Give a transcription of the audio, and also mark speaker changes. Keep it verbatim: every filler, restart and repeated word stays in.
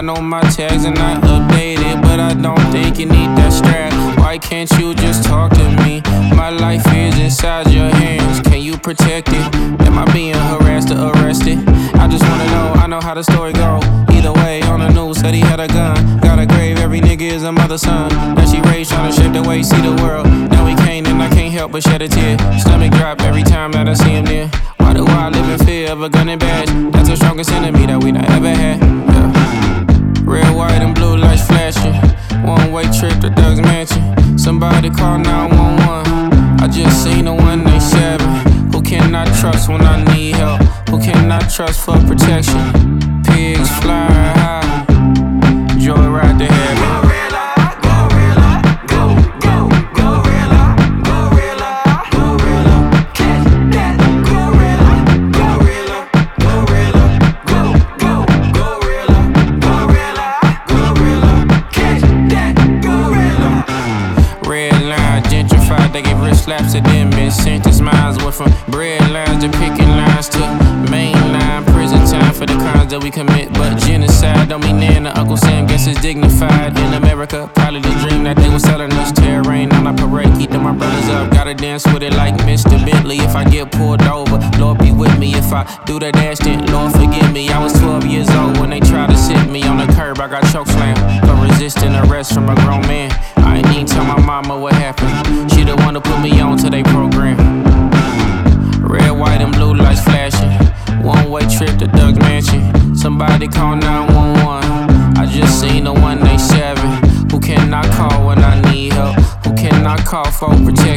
Speaker 1: know my tags are not updated, but I don't think you need that strap. Why can't you just talk to me? My life is inside your hands, can you protect it? Am I being harassed or arrested? I just wanna know, I know how the story go. Either way, on the news said he had a gun. Got a grave, every nigga is a mother's son. Now she raised tryna shape the way, see the world. Now we can't and I can't help but shed a tear. Stomach drop every time that I see him there. Why do I live in fear of a gun and badge? That's the strongest enemy that we done ever had. Yeah. Red, white, and blue lights flashing. One-way trip to Doug's mansion. Somebody call nine one one. I just seen a one eight seven. Who can I trust when I need help? Who can I trust for protection? Pigs fly high. Joyride to heaven. They gave wrist slaps to them and sentence minds went from bread lines to picking lines to mainline prison time for the crimes that we commit. But genocide don't mean Nana. Uncle Sam guess it's dignified in America. Probably the dream that they was selling us. Terrain on our parade, keeping my brothers up. Gotta dance with it like Mister Bentley. If I get pulled over, Lord be with me. If I do that dash, then Lord forgive me. I was twelve years old when they tried to sit me on the curb. I got choke slammed for resisting arrest from a grown man. I ain't even tell my mama what happened. She the one to put me on to they program. Red, white, and blue lights flashing. One-way trip to Doug's mansion. Somebody call nine one one. I just seen a one eight seven. Who can I call when I need help? Who can I call for protection?